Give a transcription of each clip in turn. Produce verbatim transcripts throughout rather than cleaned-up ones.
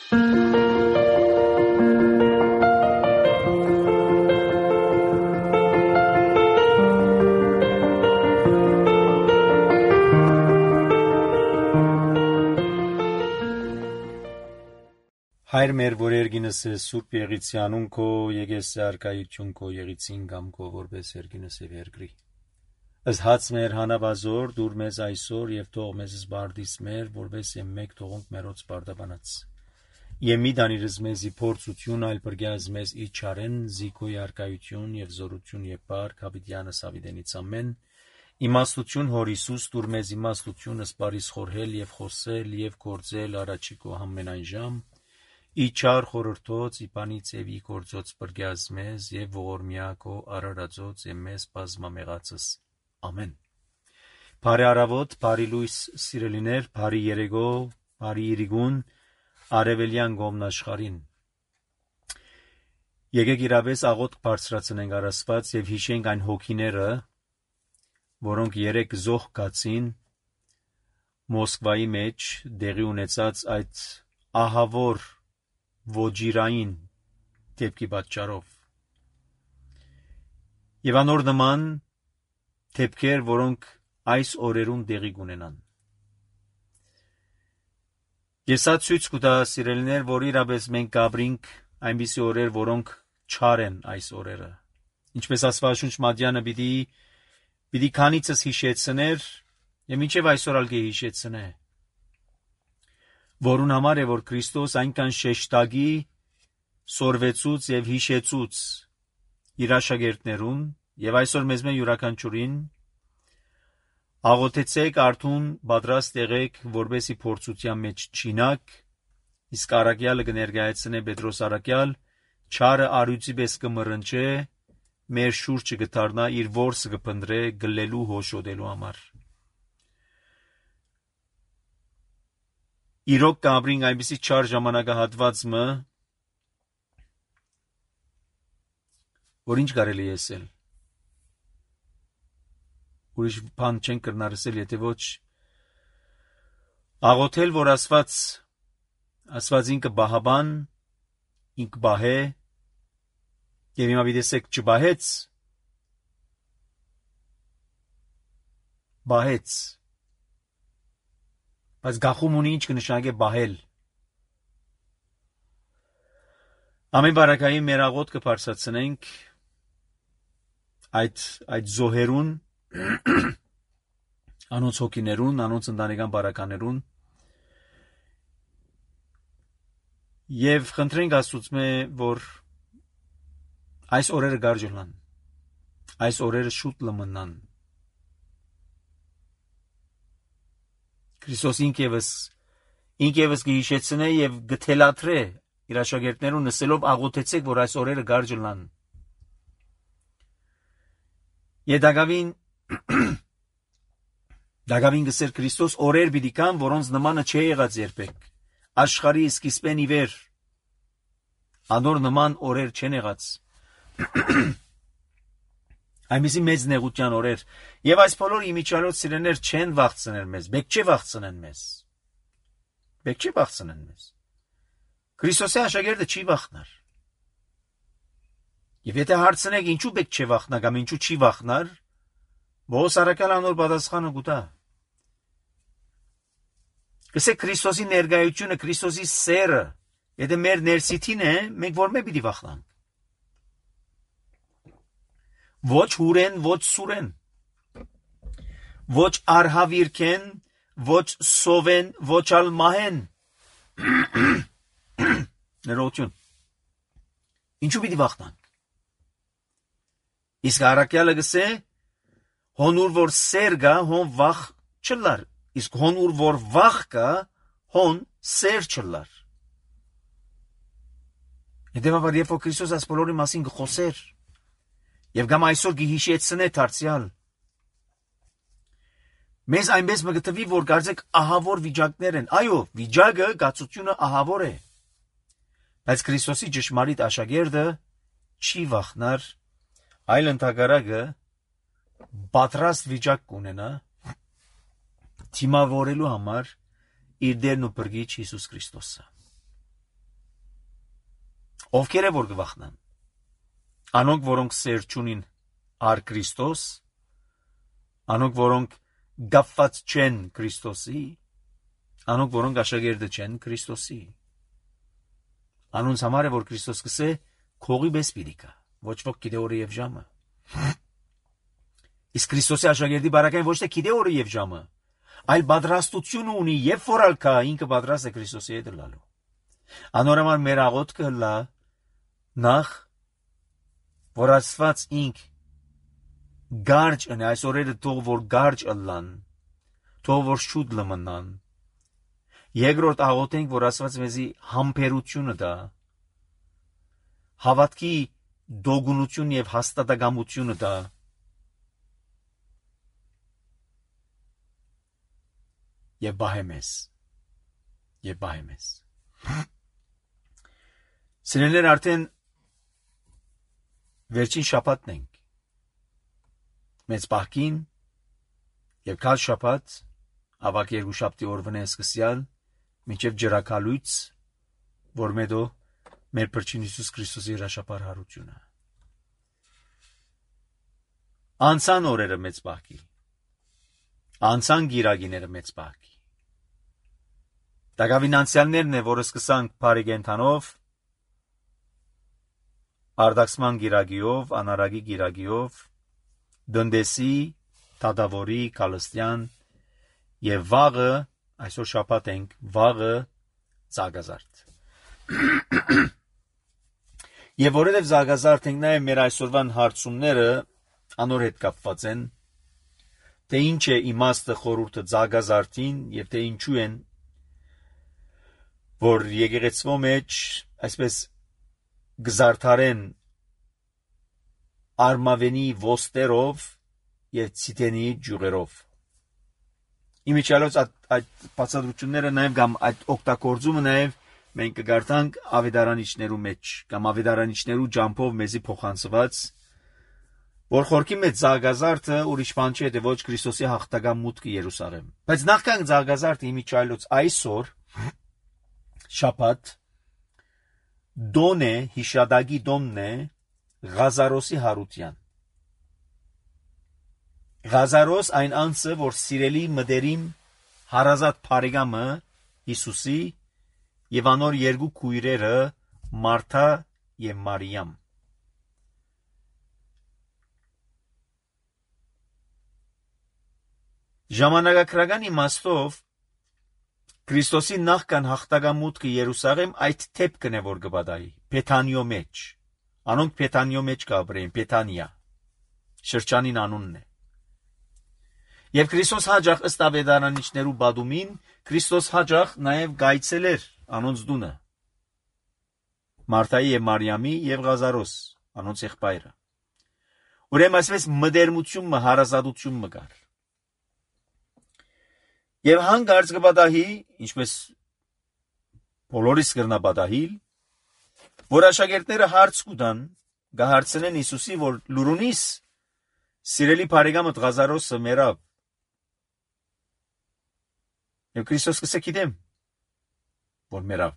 Հայր մեր, որ երգինս է սուրբ եղիցյանուն քո, եկես է արկայություն քո, եղիցին գամ քո, որպես երգինս է վերգրի։ Ըս հաց մեր հանավազոր, դուր մեզ այսօր և թող մեզ զբարդիս մեր, որպես եմ մեկ թողունք մերոց բարդաբանած։ Եմ մի դանիրս մեզի փորձություն, այլ պրգյազ մեզ իչարեն, զիքոյ արկայություն և զորություն և պարք, հավիտյանս հավիտենից ամեն, իմաստություն հոր Իսուս, դուր մեզ իմաստություն ըսպարիս խորհել և խոսել և գործել առաջի քո ամենայն ժամ, իչար խորհրդոց, իպանից և ի գործոց պրգյազ մեզ և ողորմյա քո արարածոց եմ մեզ բազմամեղացս։ Ամեն։ Բարի առավոտ, բարի լույս սիրելիներ, բարի երեգո, բարի իրիգուն, արևելյան գոմնաշխարին։ Եկեք իրավես աղոթք բարձրացնենք առ Աստված և հիշենք այն հոգիները, որոնք երեք զոհ գացին Մոսկվայի մեջ դեղի ունեցած այդ ահավոր ոջիրային դեպքի պատճառով։ Եվ անոր նման դեպքեր, որոնք այս օրերուն տեղի կունենան։ Ես սա ցույց կտա սիրելիներ, որ իրապես մենք կապրինք այնպիսի օրեր, որոնք չար են այս օրերը։ Ինչպես Աստվածաշունչ Մատյանը պիտի պիտի քանիցս հիշեցներ եւ մինչեւ այսօր ալ կհիշեցնե, որուն համար է որ Քրիստոս այնքան շեշտագի սորվեցուց եւ հիշեցուց իր աշակերտներուն եւ այսօր մեզ մե յուրաքանչյուրին աղոթեցեք արթուն պատրաստ եղեք որբեսի փորձության մեջ չինակ, իսկ առաքյալը կներկայացնե Պետրոս առաքյալ չարը արույցի պես կմռնչե մեր շուրջը կդառնա իր որսը կփնտրե գլելու հոշոտելու համար։ Իրոք կապրինք այնպիսի չար ժամանակահատված մը, որ ինչ կարելի է ասել։ Ուրիշ բան չեն կրնար ասել, եթե ոչ աղոթել, որ Աստված Աստված ինքը բահաբան, ինք բահե, եւ հիմա դեսեք չբահեց, բահեց, բայց գախում ունի ինչ կնշանակե բահել։ Ամեն բարակայի մեր աղոթքը բարձրացնենք այդ այդ զոհերուն, անոնց հոգիներուն, անոնց ընտանեկան բարականերուն եւ խնդրենք Աստծուց մե, որ այս օրերը գարժելան, այս օրերը շուտ լմնան։ Քրիստոս ինքևս ինքևս գիշեցնե եւ գթելաթրե իր աշակերտներուն նսելով աղոթեցեք, որ այս օրերը գարժելան։ Եդագավին Դագավին գսեր Քրիստոս օրեր պիտի կան, որոնց նմանը չի եղած երբեք։ Աշխարհի սկիզբեն ի վեր անոր նման օրեր չեն եղած։ Այնպիսի մեծ նեղության օրեր եւ այս բոլոր իմիջիալոց սիրեներ չեն վախցնել մեզ, բեք չի վախցնեն մեզ։ Բեք չի վախցնեն մեզ։ Քրիստոսի աշակերտը չի վախնար։ Եվ եթե հարցնեք ինչու բեք չի վախնա կամ ինչու չի վախնար, Բողոս առաքյալը անոր պատասխանը կտա։ Գսեք Քրիստոսի ներկայությունը, Քրիստոսի սերը, եթե մեր ներսիթին է, մենք որմե պիտի վախնանք։ Ոչ հուրեն, ոչ սուրեն, ոչ արհավիրքեն, ոչ սովեն, ոչ ալ մահեն։ Ներողություն։ Ինչու պիտի վախնանք։ Իսկ առաքյալը գսե, հոնուր որ սեր գա, հոն վախ չլար, իսկ հոնուր որ վախ գա, հոն սեր չլար։ Հետևաբար երբ որ Քրիստոս այս բոլորի մասին գխոսեր, եւ գամ այսօր գիհիշեցնե դարձյալ, մեզ այնպես մը գտվի, որ կարծեք ահավոր վիճակներ են, այո, վիճակը, գացությունը ահավոր է, բայց Քրիստոսի ճշմարիտ աշակերտը չի վախնար, այլ ընդհակառակը պատրաստ վիճակ կունենա դիմավորելու համար իր Տերն ու Փրկիչ Հիսուս Քրիստոսը։ Ովքեր է որ գվախնան։ Անոնք, որոնք սեր չունին առ Քրիստոս, անոնք, որոնք գապված չեն Քրիստոսի, անոնք, որոնք աշակերտը չեն Քրիստոսի։ Անոնց համար է որ Քրիստոս կսե քողի պես պիտի կա, ոչ ոք գիտե օրը եւ ժամը։ Իսկ Քրիստոսի աշակերտի բարակային ոչ թե գիտե օրը եւ ժամը, այլ պատրաստություն ունի եւ որալ կա ինքը պատրաստ է Քրիստոսի հետ լալու։ Անորոման մեր աղոթքը լա նախ որ Աստված ինք գարջ ընե այս օրերը թող որ գարջ ըլլան, թող որ շուտ լմնան։ Երկրորդ աղոթենք որ Աստված մեզի համբերությունը տա, հավատքի դոգունություն եւ հաստատակամությունը տա, եւ բահեմես, եւ բահեմես։ Սիրելիներ, արդեն վերջին շաբաթն ենք։ Մեծ պահքին եւ քալ շաբաթ, ավակ երկուշաբթի օրվան է սկսյալ, մինչեւ ջրակալույց, որ մեդո մեր Փրկին Հիսուս Քրիստոսի հրաշապար հարությունը։ Անցան օրերը մեծ պահքի, անցան գիրագիները մեծ պահքի։ Դակավին անցյալներն է, որը սկսանք բարիգենթանով, արդակսման գիրագիով, անարագի գիրագիով, դնդեսի, թադավորի, կալստյան եւ վաղը, այսօր շաբաթ ենք, վաղը ծագազարդ։ Եվ որովհետև զարգազարդ ենք նաև մեր այսօրվան հարցումները անոր հետ կապված են, թե ինչ է իմաստը խորհուրդը զարգազարդին եւ թե ինչու են, որ եկեղեցվո մեջ այսպես գզարդարեն արմավենի ոստերով եւ ցիտենի ջուղերով։ Իմիջիալոց այդ բացատրությունները նաև կամ այդ օգտագործումը նաև մենք կգարտանք ավետարանիչներու մեջ կամ ավետարանիչներու ջամփով մեզի փոխանցված, որ խորքի մեջ զարգազարդը ուրիշ բան չէ, թե ոչ Քրիստոսի հաղթական մուտքը Երուսաղեմ։ Բայց նախքան զարգազարդը իմիջիալոց այսօր շաբաթ դոն է, հիշադակի դոնն է Ղազարոսի հարության։ Ղազարոս այն անձը, որ սիրելի մտերիմ հարազատ բարեկամը Հիսուսի եւ անոր երկու քույրերը Մարթա եւ Մարիամ։ Ժամանակագրական իմաստով Քրիստոսի նախքան հաղթական մուտքը Երուսաղեմ այդ թեփքն է որ գբադայի Փեթանիո մեջ։ Անոնք Փեթանիո մեջ կաբրեն, Փեթանիա շրջանին անունն է։ Եվ Քրիստոս հաջող ըստ ավետարանիչներու բադումին Քրիստոս հաջող նաև գայցել էր անոնց դունը Մարթայի եւ Մարիամի եւ Ղազարոս անոնց եղբայրը։ Ուրեմն ասես մդերմությունը, հարազատությունը կար։ Եվ հանգարց կբադահի, ինչպես բոլորիս կրնա բադահիլ, որ աշակերտները հարց կուտան, գահարցնեն Հիսուսի, որ լուրունիս սիրելի բարեկամը Ղազարոսը մերավ։ Եվ Քրիստոս կսե գիտեմ, որ մերավ։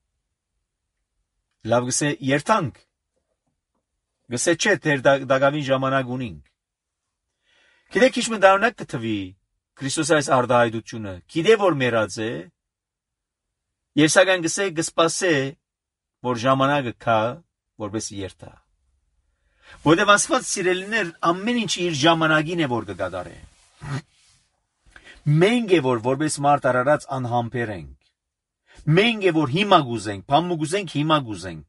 Լավ գսե երթանք, գսե չէ, թեր դագավին ժամանակ ունինք։ Գիտեք ինչ մդարունակ կթվի Քրիստոսի այս արդահայտությունը, գիտե որ մերած է, եւ սակայն գսե գսպասե, որ ժամանակը կա, որպես երթա։ Որտեւ Աստված սիրելիներ ամեն ինչ իր ժամանակին է որ կգադարե։ Մենք է որ որպես մարդ արարած անհամբեր ենք։ Մենք է որ հիմա գուզենք, բամ գուզենք, հիմա գուզենք։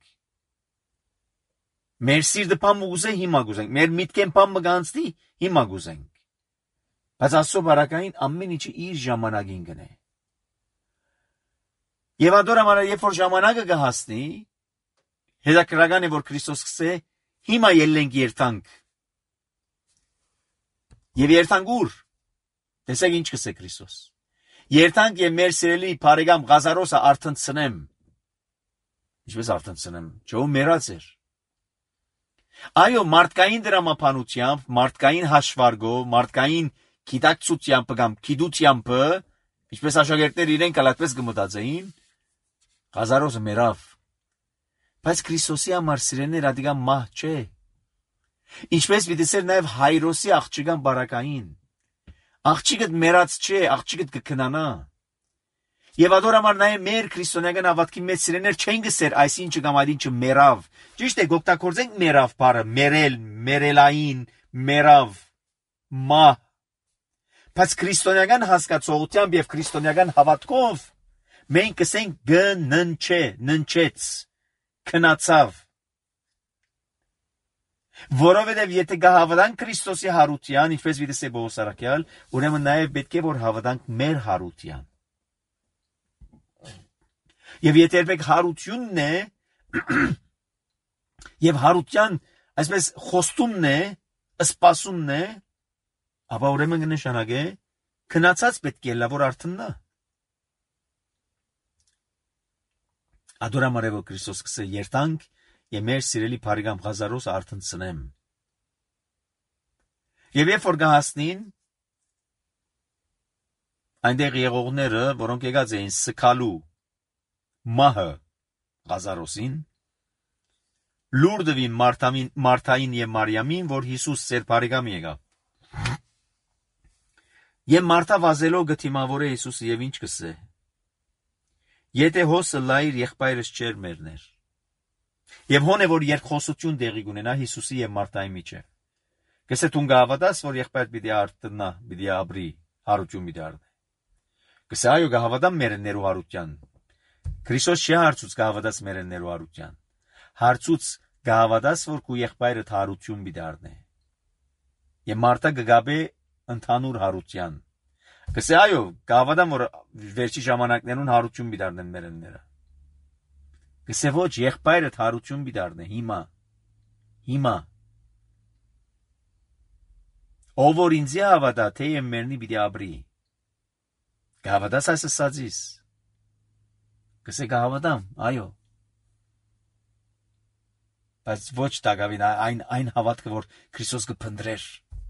Մեր սիրտը բամ գուզենք, հիմա գուզենք։ Մեր միտքեն բամ մգանցնի, հիմա գուզենք։ Բայց Աստծո բարակային ամեն ինչը իր ժամանակին գնե։ Եվ ադորամար երբ որ ժամանակը կհասնի, հետաքրքրական է որ Քրիստոս կսե հիմա ելենք երթանք։ Եվ երթանք ուր։ Տեսեք ինչ կսե Քրիստոս։ Երթանք եւ մեր սիրելի բարեկամ Ղազարոսը արթնցնեմ։ Ինչպես արթնցնեմ։ Ջո մերած էր։ Այո, մարդկային դրամապանությամբ, մարդկային հաշվարգով, մարդկային գիտակցությամբ կամ գիտությամբ, ինչպես աշակերտները իրենք ալատպես կմտածեին, Ղազարոսը մերավ։ Բայց Քրիստոսի համար սիրելիներ ադիգա մահ չէ։ Ինչպես վիդեսեր նաև հայրոսի աղջիկան բարակային։ Աղջիկդ մեռած չէ, աղջիկդ կքնանա։ Եվ ադոր համար նաև մեր քրիստոնեական հավատքի մեջ սիրելիներ չեն գսեր այսինչը կամ այդ ինչը մեռավ։ Ճիշտ է, գոկտակորձենք մեռավ բառը, մերել, մերելային, մեռավ, մահ։ Բայց քրիստոնեական հասկացողությամբ եւ քրիստոնեական հավատքով մենք կսենք գննչե, ննչեց, քնացավ։ Որովհետև եթե գահավատանք Քրիստոսի հարության, ինչպես վիդես է Պողոս առաքյալ, ուրեմն նաև պետք է որ հավատանք մեր հարության։ Եվ եթե երբեք հարությունն է, եւ հարության, այսպես խոստումն է, սպասումն է, ապա ուրեմն կնշանակե քնացած պետք է լավ որ արթնա։ Ադորամարևո Քրիստոս կսե երթանք եւ մեր սիրելի բարեկամ Ղազարոսը արթնցնեմ։ Եվ երբ որ գահասնին այնտեղ եղողները, որոնք եկած էին սկալու մահը Ղազարոսին, լուր դվին Մարթային եւ Մարիամին, որ Հիսուս ծեր բարեկամի եկավ։ Եվ Մարթա վազելով գտիմավոր է Հիսուսը եւ ինչ կսե։ Եթե հոսը լայր եղբայրս չեր մերներ։ Եվ հոն է որ երկխոսություն տեղի կունենա Հիսուսի եւ Մարթայի միջեւ։ Կսե դու գահավատաս, որ եղբայր պիտի արթնա, պիտի ապրի, հարություն պիտի առնի։ Կսե այո, գահավատամ մերներու հարության։ Քրիստոս չի հարցուց գահավատաս մերներու հարության։ Հարցուց գահավատաս, որ քու եղբայրդ հարություն պիտի առնի։ Եվ Մարթա գգաբե ընդհանուր հարության։ Կսե այո, գահավատամ, որ վերջի ժամանակներուն հարություն պիտի առնեն մերները։ Կսե ոչ, եղբայրդ հարություն պիտի առնի հիմա։ Հիմա։ Ով որ ինձի հավատա, թե եմ մերնի պիտի ապրի։ Գահավատաս այս ասածիս։ Կսե գահավատամ, այո։ Բայց ոչ տակավին այն այն հավատքը, որ Քրիստոս կփնտրեր։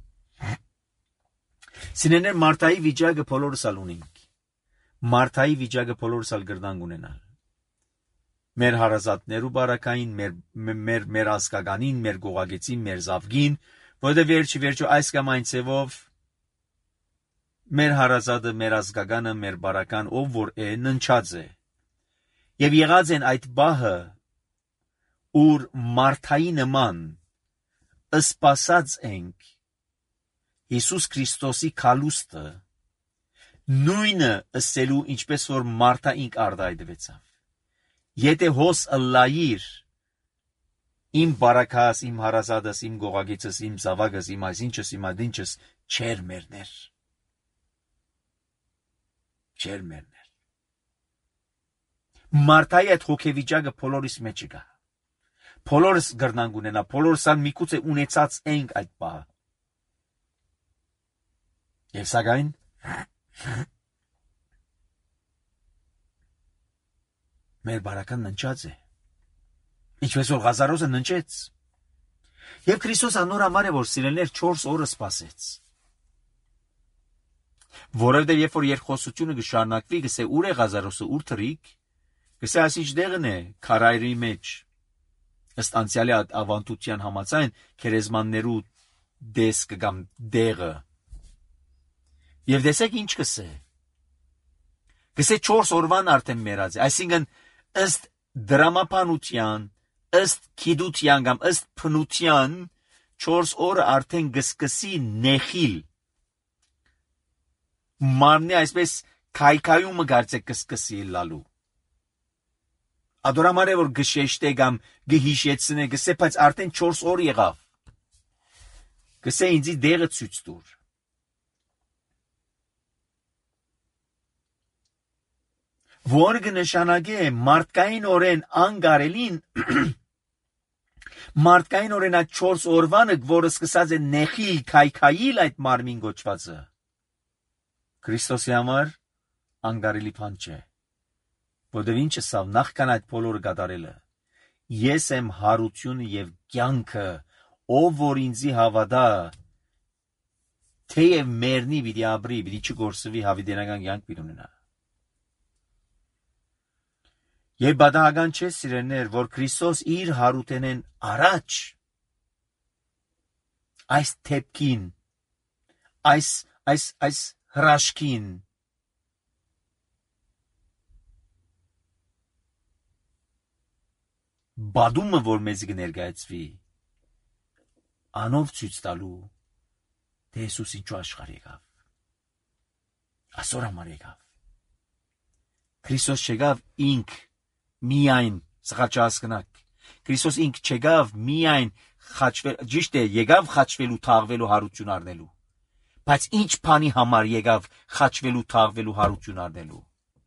Սիրելիներ, Մարթայի վիճակը բոլորս ալ ունենք։ Մարթայի վիճակը բոլորս ալ գրնանք ունենալ։ Մեր հարազատներու բարակային, մեր մեր մեր ազգականին, մեր գողագեցին, մեր զավգին, որովհետև վերջի վերջո այս կամ այն ցևով մեր հարազատը, մեր ազգականը, մեր բարական ով որ է ննչած է։ Եվ եղած են այդ բահը, ուր Մարթայի նման սպասած ենք Հիսուս Քրիստոսի քալուստը, նույնը ըսելու ինչպես որ Մարթա ինք արդայդվեցավ։ Եթե հոս ըլլայիր, իմ բարակաս, իմ հարազատս, իմ գողագիցս, իմ զավակս, իմ այսինչս, իմ ադինչս, չեր մերներ։ Չեր մերներ։ Մարթայի այդ հոգեվիճակը բոլորիս մեջ կա։ Բոլորս գրնանք ունենա, բոլորս ան միգուցե ունեցած ենք այդ բահը։ Եվ սակայն մեր բարական ննչած է։ Ինչպես որ Ղազարոսը ննչեց։ Եվ Քրիստոս անոր համար է որ սիրելիներ չորս օրը սպասեց։ Որովհետև երբ որ երկխոսությունը կշարունակվի, գսե ուր է Ղազարոսը, ուր թրիկ, գսե այսինչ դեղն է քարայրի մեջ։ Ըստ անցյալի ավանդության համաձայն քերեզմաններու դեսկը կամ դեղը։ Եվ տեսեք ինչ կսե։ Կսե չորս օրվան արդեն մեռած է, այսինքն ըստ դրամապանության, ըստ քիդության կամ ըստ փնության չորս օրը արդեն գսկսի նեխիլ։ Մարմնի այսպես քայքայումը գարցեք կսկսի լալու։ Ադորամար է որ գշեշտե կամ գհիշեցնե, գսե բայց արդեն չորս օր եղավ։ Գսե ինձի դեղը ցույց տուր։ Որ կնշանակե մարդկային օրեն անգարելին մարդկային օրեն այդ չորս օրվանը, որը սկսած է նեխիլ քայքայիլ այդ մարմին գոչվածը, Քրիստոսի համար անգարելի բան չէ։ Որտեւ ինչը սավ նախքան այդ բոլորը կատարելը, ես եմ հարությունը եւ կյանքը, ով որ ինձի հավատա, թեև մեռնի պիտի ապրի, պիտի չգործվի, հավիտենական կյանք պիտի ունենա։ Եվ բադահական չէ սիրելներ, որ Քրիստոս իր հարութենեն առաջ այս թեփքին, այս այս այս հրաշքին բադումը, որ մեզ կներկայացվի, անով ցույց տալու, թե Հիսուս ինչու աշխարհ եկավ, այսօր համար եկավ։ Քրիստոս չեկավ ինք միայն սղաճասկնակ, Քրիստոս ինք չեկավ միայն խաչվել, ճիշտ է, եկավ խաչվելու, թաղվելու, հարություն առնելու, բայց ինչ բանի համար եկավ խաչվելու, թաղվելու, հարություն առնելու։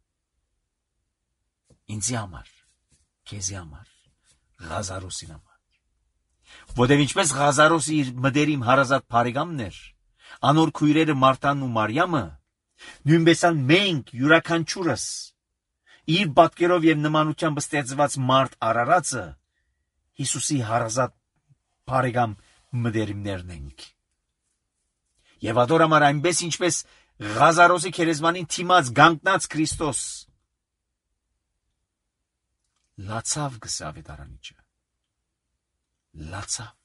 Ինձի համար, քեզի համար, Ղազարոսին համար։ Որտև ինչպես Ղազարոսը իր մտերիմ հարազատ բարեկամն էր, անոր քույրերը Մարտանն ու Մարիամը, նույնպես ալ մենք յուրաքանչյուրս իր պատկերով եւ նմանությամբ ստեղծված մարդ Արարածը Հիսուսի հարազատ բարեկամ մտերիմներն ենք։ Եվ ադոր համար այնպես ինչպես Ղազարոսի քերեզմանին թիմած գանկնած Քրիստոս լացավ գսավետարանիչը, լացավ։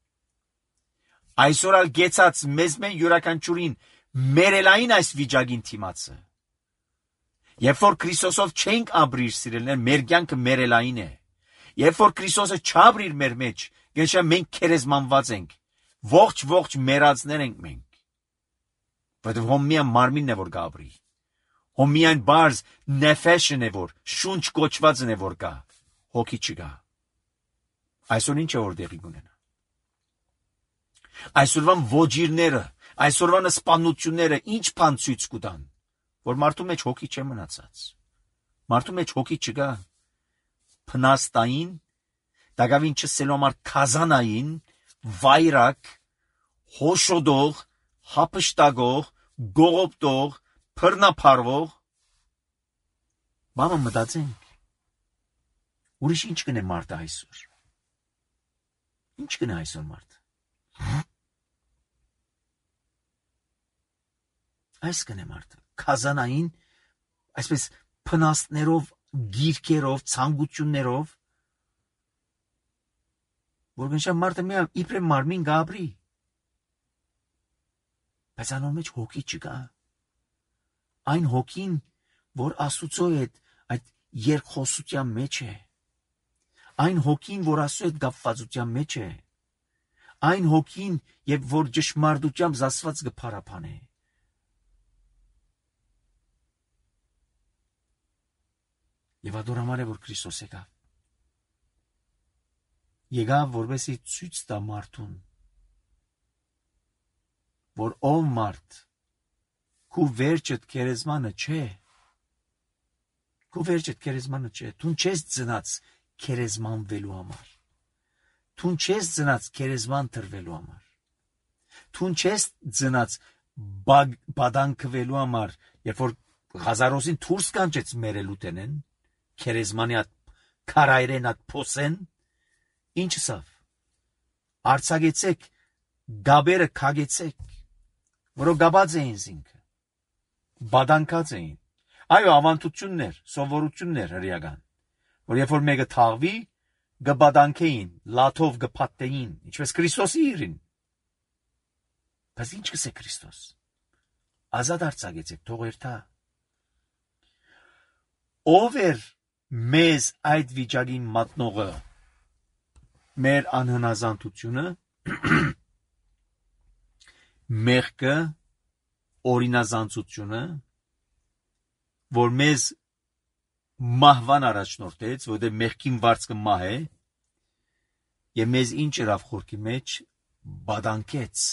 Այսօր ալ գեցած մեզ մեն յուրաքանչյուրին մերելային այս վիճակին թիմացը։ Երբ որ Քրիստոսով չենք ապրիր սիրելներ, մեր կյանքը մերելային է։ Երբ որ Քրիստոսը չապրիր մեր մեջ, գնշա մենք քերեզմանված ենք, ողջ-ողջ մերածներ ենք մենք։ Որտեղ հոմիան մարմինն է որ կապրի, հոմիան բարձ նեֆեշն է որ, շունչ կոչվածն է որ կա, հոգի չկա։ Այսօր ինչ է որ դեղի կունենա։ Այսօրվան ոջիրները, այսօրվան սպանությունները ինչ բան ցույց կտան, որ մարդու մեջ հոգի չէ մնացած։ Մարդու մեջ հոգի չկա։ Փնաստային, դակավին չսելու համար քազանային, վայրակ, հոշոդող, հապշտագող, գողոպտող, փռնափարվող։ Մամա մտածենք։ Ուրիշ ինչ կնե մարդը այսօր։ Ինչ կնե այսօր մարդը։ Այս կնե մարդը քազանային, այսպես փնաստներով, գիրքերով, ցանկություններով, որ գնշա մարդը միա իբրե մարմին գաբրի, բայց անոր մեջ հոգի չկա։ Այն հոգին, որ Աստուծո հետ այդ երկխոսության մեջ է, այն հոգին, որ Աստծո հետ կապվածության մեջ է, այն հոգին, եւ որ ճշմարտությամբ զասված կփարապանե։ Եվ ադոր համար է որ Քրիստոս եկավ։ Եկավ որպեսզի ցույց տա մարդուն, որ ով մարդ քու վերջդ քերեզմանը չէ, քու վերջդ քերեզմանը չէ, դու չես ծնած քերեզմանվելու համար, դու չես ծնած քերեզման տրվելու համար, դու չես ծնած բադանքվելու համար, երբ որ Ղազարոսին դուրս կանչեց մերելուտենեն, քերեզմանի at քարայրեն at փոսեն, ինչ սավ, արցագեցեք, գաբերը քագեցեք, որով գաբած էին զինքը, բադանքած էին, այո ավանդություններ, սովորություններ հրյական, որ երբ որ մեկը թաղվի, գբադանքեին, լաթով գպատեին, ինչպես Քրիստոսի իրին, բայց ինչ կսե Քրիստոս, ազատ արցագեցեք, թող երթա, ով էր մեզ այդ վիճակին մատնողը, մեր անհնազանդությունը, մեղքը, օրինազանցությունը, որ մեզ մահվան առաջնորդեց, որտեղ մեղքին վարձքը մահ է, եւ մեզ ինչ երավ խորքի մեջ բադանքեց,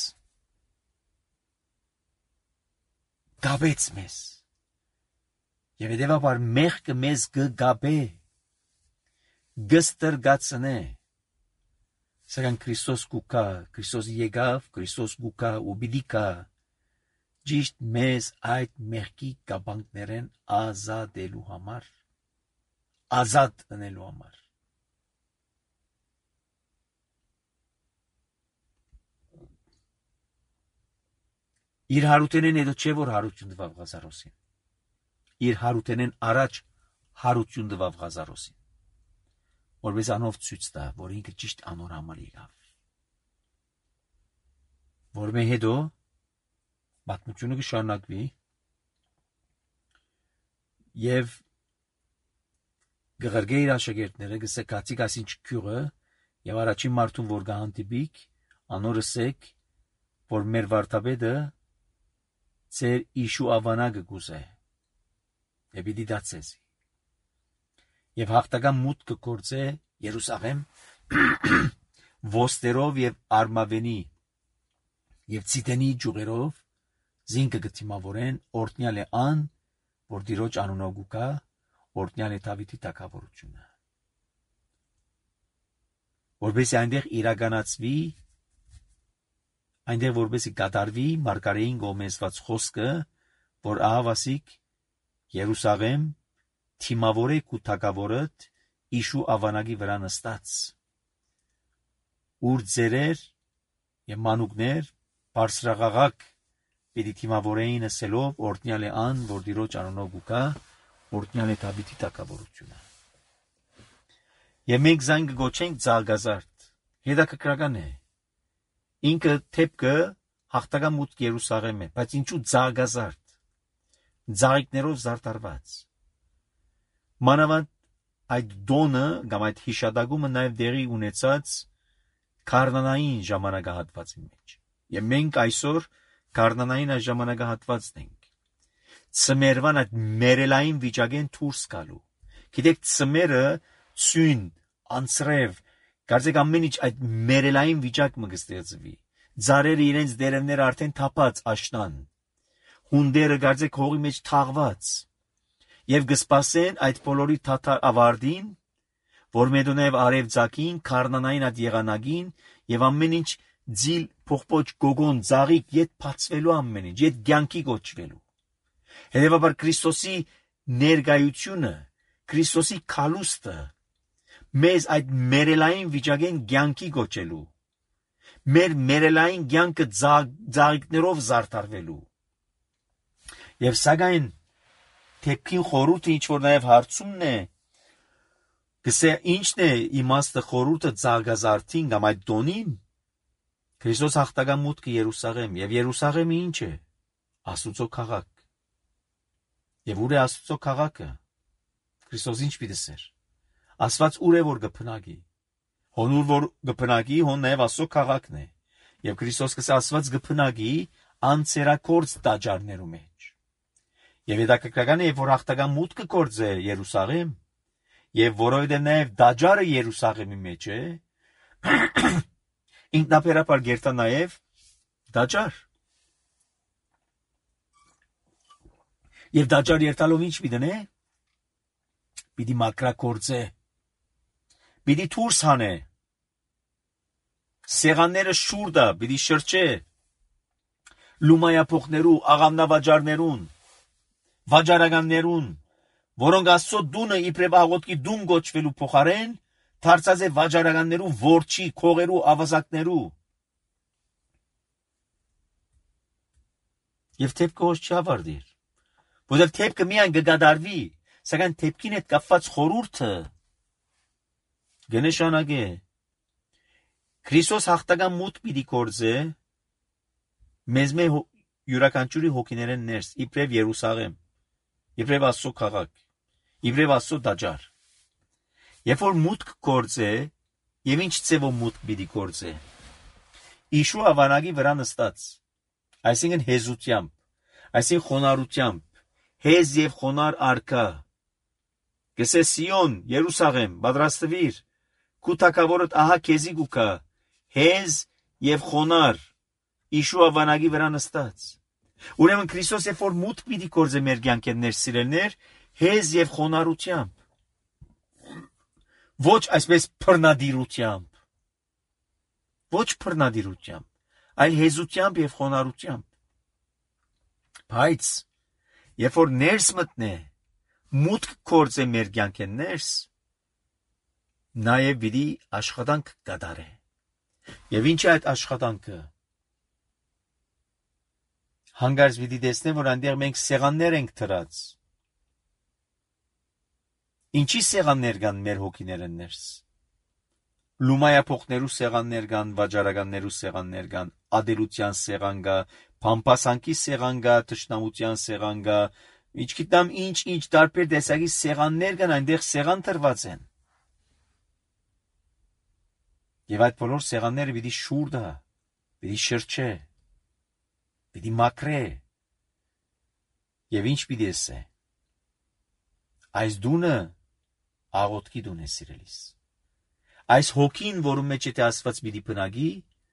գաբեց մեզ, եւ հետեւաբար մեղքը մեզ կգաբե, գստրգացնե, սակայն Քրիստոս կուկա, Քրիստոս եկավ, Քրիստոս կուկա ու պիտի կա, ճիշտ մեզ այդ մեղքի կապանքներեն ազատելու համար, ազատ ընելու համար։ Իր հարութենեն հետո չէ որ հարություն տվավ Ղազարոսին, իր հարութենեն առաջ հարություն տվավ Ղազարոսին, որպես անով ցույց տա, որ ինքը ճիշտ անոր համար եկավ։ Որմե հետո պատմությունը կշարունակվի եւ գղրգե իր աշակերտները գսե կացիկ ասինչ քյուրը եւ առաջին մարդուն որ գահանտիբիկ անորսեք որ մեր վարդապետը ծեր իշու ավանագը գուզե եւ իդի դացեզի եւ հաղթական մուտքը կործե Երուսաղեմ ոստերով եւ արմավենի եւ ցիտենի ջուղերով զինքը գտիմավորեն օրտնյալ է ան որ դիրոջ անունով գուկա օրտնյալ է Դավիթի թագավորությունը որբեսի այնտեղ իրականացվի այնտեղ որբեսի կատարվի մարգարեին գոմեսված խոսքը որ ահավասիկ Երուսաղեմ թիմավորե ու թագավորդ իշու ավանագի վրա նստած ուր ձերեր եւ մանուկներ բարձրաղաղակ պիտի թիմավորեին ասելով օրտնյալ է ան որ դիրոջ անունով գուկա օրտնյալ է Դավիթի թագավորությունը եւ մենք զայն կգոչենք Ձաղգազարդ հետաքրքրական է ինքը թեփքը հաղթական մուտք Երուսաղեմ է բայց ինչու Ձաղգազարդ ձաղիկներով զարդարված մանավանդ այդ դոնը կամ այդ հիշադակումը նաեւ դերի ունեցած քարնանային ժամանակահատվածի մեջ եւ մենք այսօր քարնանային այս ժամանակահատվածն ենք ծմերվան այդ մերելային վիճակեն դուրս գալու գիտեք ծմերը ցույն անցրև կարծեք ամեն ինչ այդ մերելային վիճակ մը կստեղծվի ձարերը իրենց դերևները արդեն թափած աշնան հունդերը կարծեք հողի մեջ թաղված եւ կսպասեն այդ բոլորի թաթար ավարտին որ մետո նաեւ արև ցակին քարնանային այդ եղանակին եւ ամեն ինչ ձիլ փողփոջ գոգոն ծաղիկ իդ բացվելու ամեն ինչ իդ ցանկի գոչվելու հետեւաբար Քրիստոսի ներկայությունը Քրիստոսի քալուստը մեզ այդ մերելային վիճակեն ցանկի գոչելու մեր մերելային ցանկը ծաղիկներով զարդարվելու եւ սակայն թեփքին խորհուրդը ինչ որ նաեւ հարցումն է գսե ինչն է իմաստը խորհուրդը Ձաղգազարդին կամ այդ դոնին Քրիստոս հաղթական մուտքը Երուսաղեմ եւ Երուսաղեմը ինչ է Աստուծո քաղաք եւ ուր է Աստուծո քաղաքը Քրիստոս ինչ պիտեսեր Աստված ուր է որ գփնագի հոնուր որ գփնագի հոն նաեւ Աստծո քաղաքն է եւ Քրիստոս կսե Աստված գփնագի անցերակորց տաճարներու մեջ եւ հետաքրքրական է որ հաղթական մուտքը կործե Երուսաղեմ եւ որովհետեւ նաեւ տաճարը Երուսաղեմի մեջ է ինքնաբերաբար գերտա նաեւ տաճար եւ տաճար երթալով ինչ պիտենե պիտի մակրակորձե պիտի դուրս հանե սեղանները շուրդը պիտի շրջե լումայապողներու աղավնավաճառներուն վաճառականներուն որոնք Աստծո դունը իբրև աղոթքի դուն գոչվելու փոխարեն դարձած է վաճառականներու ворչի քողերու ավազակներու եւ թեփքը ոչ չավարտիր որովհետեւ թեփքը միայն կգադարվի սակայն թեփքին հետ կապված խորհուրդը գնշանագե Քրիստոս հաղթական մուտք պիտի կործե մեզ մե յուրաքանչյուրի հոգիներեն ներս իբրև Երուսաղեմ իբրև Աստծո քաղաք իբրև Աստծո տաճար երբ որ մուտք կործե եւ ինչ ծեվով մուտք պիտի կործե Իշու ավանագի վրա նստած այսինքն հեզությամբ այսինքն խոնարհությամբ հեզ եւ խոնար արքա գսե Սիոն Երուսաղեմ պատրաստվիր քու թագավորդ ահա քեզի գուկա հեզ եւ խոնար Իշու ավանագի վրա նստած ուրեմն Քրիստոս երբ որ մուտք պիտի կործե մեր կյանքերներ սիրելներ հեզ եւ խոնարհությամբ ոչ այսպես բռնադիրությամբ ոչ բռնադիրությամբ այլ հեզությամբ եւ խոնարհությամբ բայց երբ որ ներս մտնե մուտք կործե մեր կյանքեն ներս նաեւ պիտի աշխատանք կատարե եւ ինչ է այդ աշխատանքը հանգարց պիտի տեսնեմ որ այնտեղ մենք սեղաններ ենք դրած Ինչի սեղաններ կան մեր հոգիներն ներս։ Լումայափոխներու սեղաններ կան, վաճառականներու սեղաններ կան, ադելության սեղան կա, փամփասանքի սեղան կա, թշնամության սեղան կա, իչքիտամ ինչ-ինչ տարբեր տեսակի սեղաններ կան, այնտեղ սեղան տրված են։ Եվ այդ բոլոր սեղանները պիտի շուրդա, պիտի շրջե, պիտի մաքրե։ Եվ ինչ պիտի ասե։ Այս դունը աղոթքի դուն է սիրելիս։ Այս հոգին, որում մեջ եթե Աստված պիտի բնակի,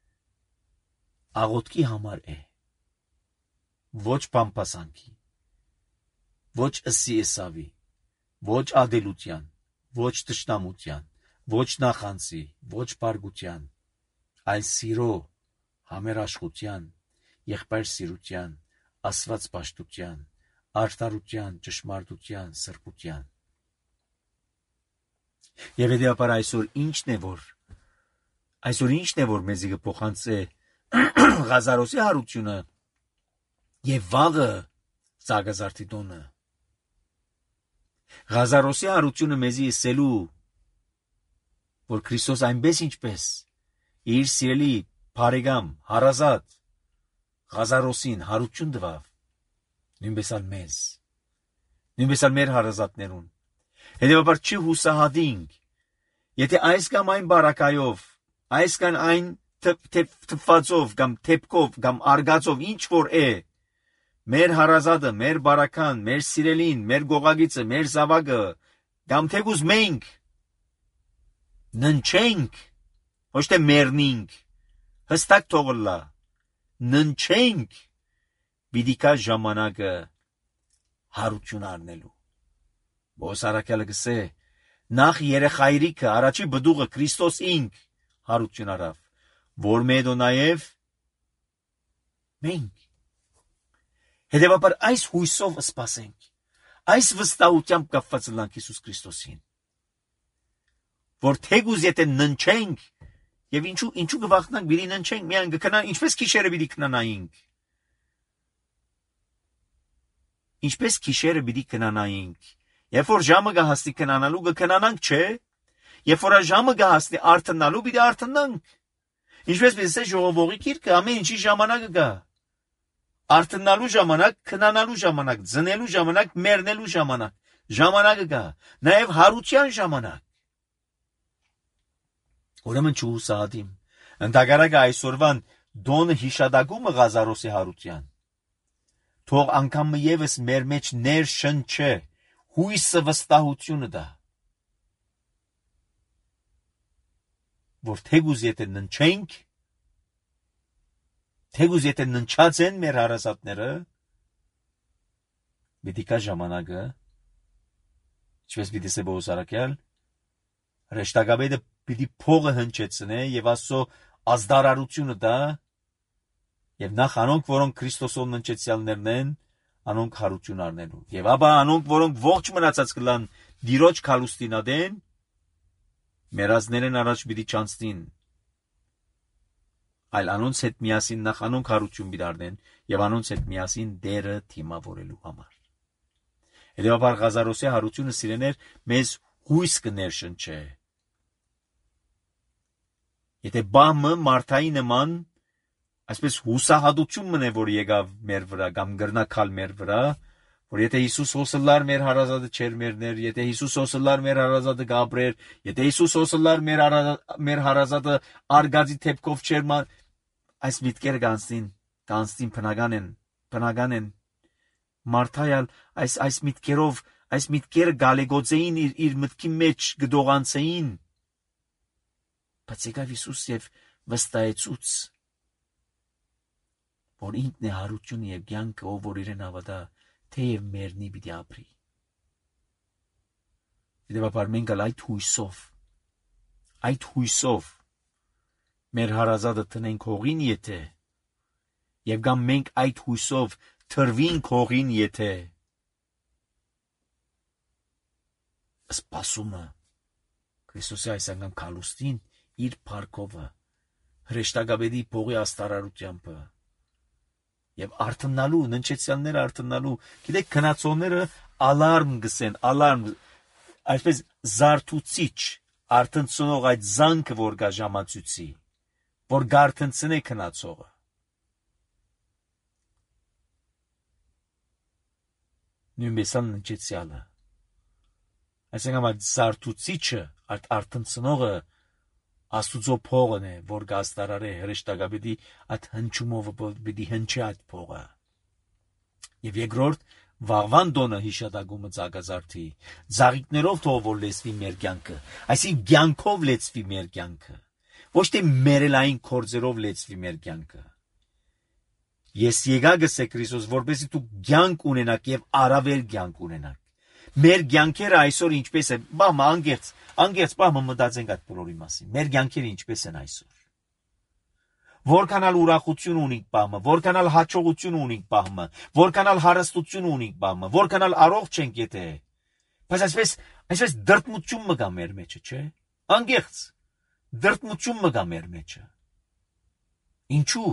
աղոթքի համար է։ Ոչ փամփասանքի, ոչ ըսի էսավի, ոչ ադելության, ոչ թշնամության, ոչ նախանձի, ոչ բարգության, այլ սիրո, համերաշխության, եղբայրսիրության, Աստված պաշտության, արդարության, ճշմարտության, սրբության։ Եվ հետևաբար այսօր ինչն է որ այսօր ինչն է որ մեզի կփոխանցե Ղազարոսի հարությունը եւ վաղը Ծագազարդի տոնը։ Ղազարոսի հարությունը մեզի ասելու որ Քրիստոս այնպես ինչպես իր սիրելի բարեկամ հարազատ Ղազարոսին հարություն տվավ, նույնպես ալ մեզ, նույնպես ալ մեր հարազատներուն։ Հետևաբար չի հուսահատինք, եթե այս կամ այն բարակայով, այս կամ այն թփվածով, կամ թեփքով, կամ արգածով ինչ որ է, մեր հարազատը, մեր բարական, մեր սիրելին, մեր գողագիծը, մեր զավակը, կամ թեկուզ մենք ննչենք, ոչ թե մեռնինք, հստակ թողլա, ննչենք, պիտի կա ժամանակը հարություն առնելու։ Բոսարակյալը գսե, նախ երեխայրիկը, առաջի բդուղը Քրիստոս ինք հարություն առավ, որ մեդո նաև մենք։ Հետևաբար այս հույսով սպասենք, այս վստահությամբ կապված լանք Հիսուս Քրիստոսին, որ թեգուզ եթե ննչենք, եւ ինչու ինչու գվախտնանք, բիդի ննչենք, միայն գքնան, ինչպես քիշերը բիդի քնանայինք, ինչպես քիշերը բիդի քնանայինք, երբ որ ժամը գահստի քնանալու գքնանանք, չէ, երբ որ ժամը գահստի արթնալու բիդի արթնանք, ինչպես պիտի ժողովողի գիրքը ամեն ինչի ժամանակը գա, արթնալու ժամանակ, քնանալու ժամանակ, ձնելու ժամանակ, մեռնելու ժամանակ, ժամանակը գա, նաեւ հարության ժամանակ։ Ուրեմն չհուսահատիմ, ընդհակառակը այսօրվան դոնը հիշադակումը Ղազարոսի հարության, թող անգամ եւս մեր մեջ ներշնչե հույսը վստահությունը դա, որ թեգուզ եթե ննչենք, թեգուզ եթե ննչած են մեր հարազատները, պիտի կա ժամանակը, ինչպես պիտի սե Բոսարակյալ, հրեշտակաբեդը պիտի փողը հնչեցնե եւ Աստծո ազդարարությունը դա, եւ նախ անոնք, որոնք Քրիստոսով ննչեցյալներն են, անոնք հարություն առնելու, եւ ապա անոնք, որոնք ողջ մնացած կլան դիրոջ քալուստինադեն, մերազներն առաջ պիտի չանցնին, այլ անոնց հետ միասին նախ անոնք հարություն պիտի առնեն եւ անոնց հետ միասին դերը թիմավորելու համար։ Հետևաբար Ղազարոսի հարությունը սիրեներ մեզ հույս կներշնչե։ Եթե բամը Մարթայի նման այսպես հուսահատություն մնե, որ եկավ մեր վրա, կամ գրնակալ մեր վրա, որ եթե Հիսուս հոսլար մեր հարազատը չեր մերներ, եթե Հիսուս հոսլար մեր հարազատը գաբրեր, եթե Հիսուս հոսլար մեր մեր հարազատը արգածի թեփքով չեր մար, այս միտքերը կանցնին, կանցնին բնական են, բնական են։ Մարթայալ այս այս միտքերով, այս միտքերը գալեգոծեին իր իր մտքի մեջ գդողանցեին, բայց եկավ Հիսուս եւ վստահեցուց, որ ինքն է հարությունը եւ կյանքը, ով որ իրեն հավատա, թեև մեռնի պիտի ապրի։ Հետևաբար մենք այդ հույսով, այդ հույսով մեր հարազատը տնենք հողին եթե, եւ կամ մենք այդ հույսով թրվինք հողին եթե, սպասումը Քրիստոսի այս անգամ քալուստին իր փառքովը, հրեշտակաբեդի փողի աստարարությամբ եւ արթնալու, ննչեցյալները արթնալու, գիտեք, քնացողները ալարմ գսեն, ալարմ, այսպես զարթուցիչ, արթնցնող այդ զանգը, որ գա ժամացույցի, որ գարթնցնե քնացողը։ Նույնպես աննջեցյալը։ Այսինքն այդ զարթուցիչը, այդ արթնցնողը Աստուծո փողն է, որ գաստարարե հրեշտակաբեդի այդ հնչումով պիտի հնչի այդ փողը։ Եվ երկրորդ վաղվան դոնը հիշատակումը ցագազարթի ծաղիկներով թող որ լեցվի մեր կյանքը, այսինքն կյանքով լեցվի մեր կյանքը, ոչ թե մերելային կորձերով լեցվի մեր կյանքը։ Ես եկա գսե Քրիստոս, որպեսզի դու կյանք ունենաք եւ առավել կյանք ունենաք։ Մեր կյանքերը այսօր ինչպես է, բամը անգերց, անգերց բամը մտածենք այդ բոլորի մասին։ Մեր կյանքերը ինչպես են այսօր։ Որքանալ ուրախություն ունենք բամը, որքանալ հաջողություն ունենք բամը, որքանալ հարստություն ունենք բամը, որքանալ առողջ ենք եթե։ Բայց այսպես, այսպես դրտմություն մը գա մեր մեջը, չէ՞։ Անգերց դրտմություն մը գա մեր մեջը։ Ինչու՞։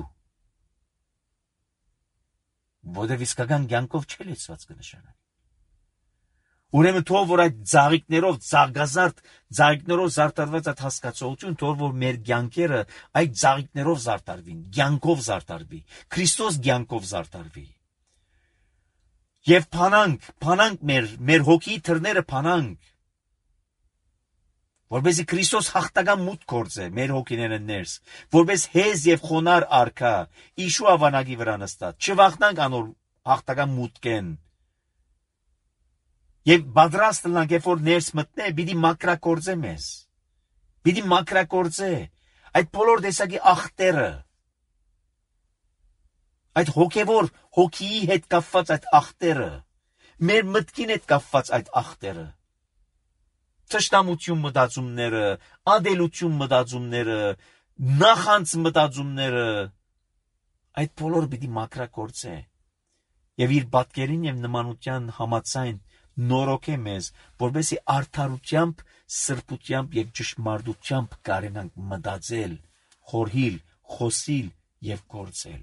Որովհետև իսկական կյանքով չէ լեցված կնշանակի։ Ուրեմն թող որ այդ ծաղիկներով, ծաղկազարդ, ծաղիկներով զարդարված այդ հասկացողություն, թող որ մեր կյանքերը այդ ծաղիկներով զարդարվին, կյանքով զարդարվի, Քրիստոս կյանքով զարդարվի։ Եվ փանանք, փանանք մեր, մեր հոգի թռները փանանք, որպեսզի Քրիստոս հաղթական մուտք գործե մեր հոգիները ներս, որպես հեզ եւ խոնար արքա, Իշու ավանագի վրա նստած, չվախնանք անոր հաղթական մուտքեն։ Եվ պատրաստ լինենք, երբ որ ներս մտնե, պիտի մակրակորձե մեզ։ Պիտի մակրակորձե այդ բոլոր տեսակի ախտերը, այդ հոգևոր հոգիի հետ կապված այդ ախտերը, մեր մտքին հետ կապված այդ ախտերը, թշնամություն մտածումները, ադելություն մտածումները, նախանց մտածումները, այդ բոլորը պիտի մակրակորձե եւ իր պատկերին եւ նմանության համաձայն նորոգե մեզ, որպեսզի արդարությամբ, սրբությամբ եւ ճշմարտությամբ կարենանք մտածել, խորհիլ, խոսիլ եւ գործել։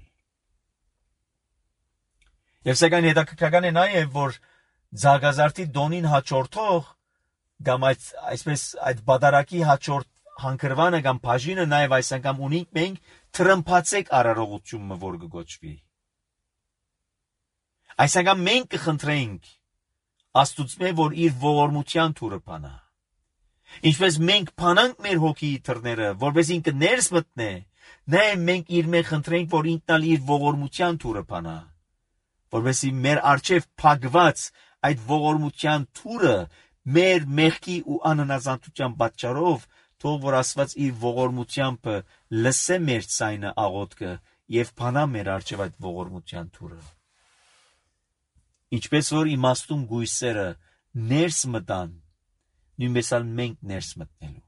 Եվ սակայն հետաքրքրական է նաեւ, որ Զարգազարդի դոնին հաջորդող կամ այդ այսպես այդ բادرակի հաջորդ հանգրվանը կամ բաժինը նաեւ այս անգամ ունենք մենք թրմփացեք արարողությունը, որ կգոչվի։ Այս անգամ մենք կխնդրենք Աստուծմե, որ իր ողորմության թուրը փանա։ Ինչպես մենք փանանք մեր հոգիի թռները, որպես ինքը ներս մտնե, նաեւ մենք իր մեջ խնդրենք, որ ինքնալ իր ողորմության թուրը փանա, որպեսզի մեր արչեւ փակված այդ ողորմության թուրը մեր մեղքի ու անհնազանդության պատճառով թող որ Աստված իր ողորմությամբ լսե մեր ցայնը աղոթքը եւ փանա մեր արչեւ այդ ողորմության թուրը։ Ինչպես որ իմաստուն գույսերը ներս մտան, նույնպես էլ մենք ներս մտնելու։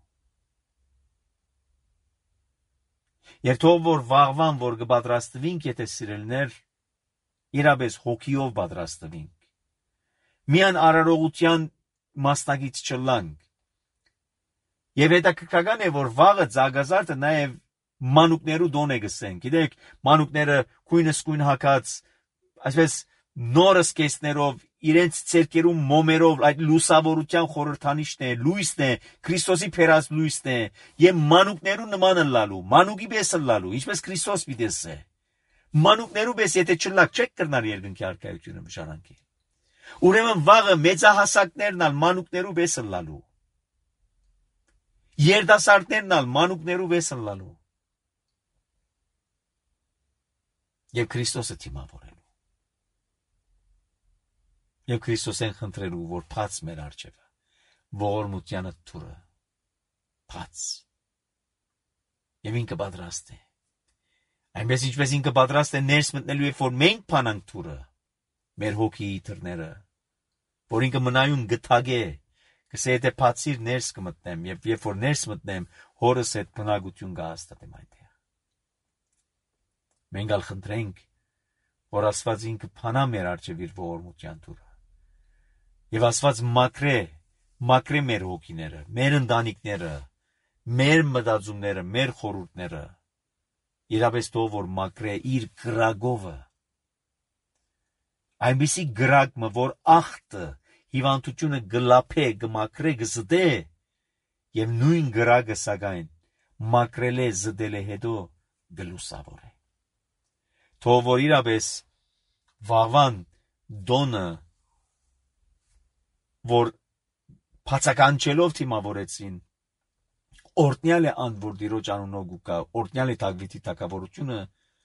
Եվ թող որ վաղվան, որ կպատրաստվենք, եթե սիրելիներ, իրապես հոգիով պատրաստվենք։ Միան արարողության մասնագիծ չլանք։ Եվ հետաքրքրական է, որ վաղը Զարգազարդը նաև մանուկներու դոն է գսեն։ Գիտեք, մանուկները քույնս քույն հակած, այսպես նորս կեսներով, իրենց ցերկերում մոմերով, այդ լուսավորության խորհրդանիշն է, լույսն է, Քրիստոսի փերած լույսն է, եւ մանուկներու նման են լալու, մանուկի պես են լալու, ինչպես Քրիստոս պիտես է։ Մանուկներու պես եթե չլակ չեք կրնար երկնքի արքայությունը մշանանքի։ Ուրեմն վաղը մեծահասակներն ալ մանուկներու պես են լալու։ Երդասարտներն ալ մանուկներու պես են լալու։ Եվ Քրիստոսը թիմավորելու։ Եվ Քրիստոսեն խնդրելու, որ փած մեր արջևը, ողորմությանը թուրը, փած։ Եվ ինքը պատրաստ է։ Այնպես ինչպես ինքը պատրաստ է ներս մտնելու, երբ որ մենք փանանք թուրը, մեր հոգիի թռները, որ ինքը մնայուն գթագե, կսե եթե փածիր ներս կմտնեմ, եւ երբ որ ներս մտնեմ, հորս հետ բնակություն կհաստատեմ այնտեղ։ Մենք ալ խնդրենք, որ Աստված ինքը փանա մեր արջև իր ողորմության թուրը։ Եվ Աստված մակրե, մակրե մեր հոգիները, մեր ընտանիքները, մեր մտածումները, մեր խորհուրդները, իրապես թող որ մակրե իր գրագովը, այնպիսի գրագը, որ ախտը հիվանդությունը գլափե, գմակրե, գզդե, եւ նույն գրագը սակայն մակրել է, զդել է հետո գլուսավոր է։ Թող որ իրապես վաղվան դոնը, որ բացականչելով թիմավորեցին, օրտնյալ է ան, որ դիրոջ անունով գուկա, օրտնյալ է Դավիթի թագավորությունը,